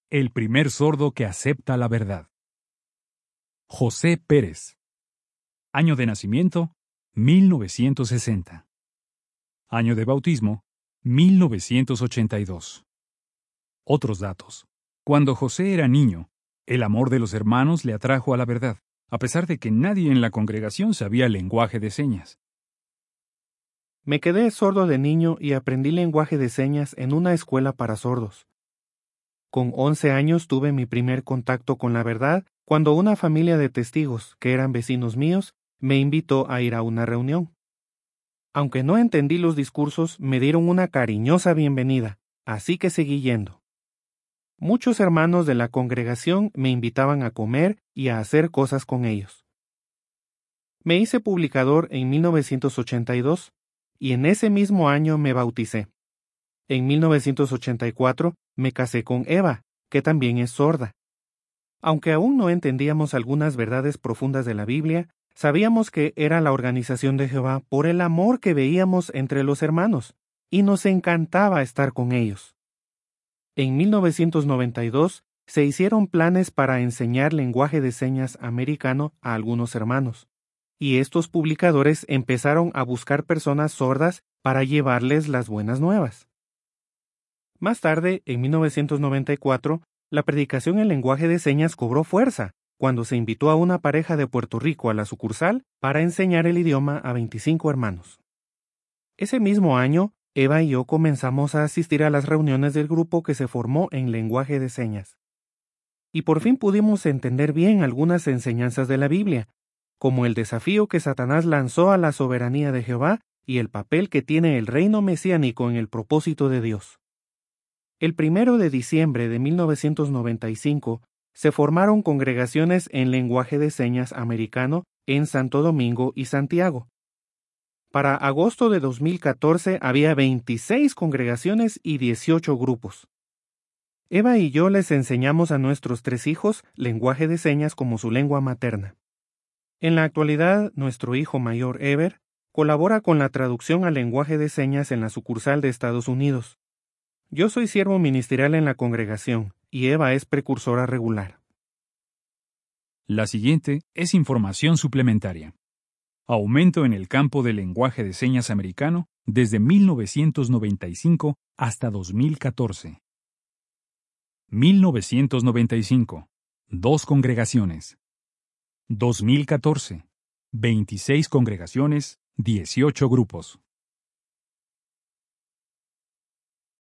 El primer sordo que acepta la verdad. José Pérez. Año de nacimiento, 1960. Año de bautismo, 1982. Otros datos. Cuando José era niño, el amor de los hermanos le atrajo a la verdad, a pesar de que nadie en la congregación sabía lenguaje de señas. Me quedé sordo de niño y aprendí lenguaje de señas en una escuela para sordos. Con 11 años tuve mi primer contacto con la verdad cuando una familia de testigos, que eran vecinos míos, me invitó a ir a una reunión. Aunque no entendí los discursos, me dieron una cariñosa bienvenida, así que seguí yendo. Muchos hermanos de la congregación me invitaban a comer y a hacer cosas con ellos. Me hice publicador en 1982 y en ese mismo año me bauticé. En 1984 me casé con Eva, que también es sorda. Aunque aún no entendíamos algunas verdades profundas de la Biblia, sabíamos que era la organización de Jehová por el amor que veíamos entre los hermanos, y nos encantaba estar con ellos. En 1992 se hicieron planes para enseñar lenguaje de señas americano a algunos hermanos, y estos publicadores empezaron a buscar personas sordas para llevarles las buenas nuevas. Más tarde, en 1994, la predicación en lenguaje de señas cobró fuerza, cuando se invitó a una pareja de Puerto Rico a la sucursal para enseñar el idioma a 25 hermanos. Ese mismo año, Eva y yo comenzamos a asistir a las reuniones del grupo que se formó en lenguaje de señas. Y por fin pudimos entender bien algunas enseñanzas de la Biblia, como el desafío que Satanás lanzó a la soberanía de Jehová y el papel que tiene el reino mesiánico en el propósito de Dios. El 1 de diciembre de 1995 se formaron congregaciones en lenguaje de señas americano en Santo Domingo y Santiago. Para agosto de 2014 había 26 congregaciones y 18 grupos. Eva y yo les enseñamos a nuestros 3 hijos lenguaje de señas como su lengua materna. En la actualidad, nuestro hijo mayor, Ever, colabora con la traducción al lenguaje de señas en la sucursal de Estados Unidos. Yo soy siervo ministerial en la congregación y Eva es precursora regular. La siguiente es información suplementaria. Aumento en el campo del lenguaje de señas americano desde 1995 hasta 2014. 1995. 2 congregaciones. 2014. 26 congregaciones, 18 grupos.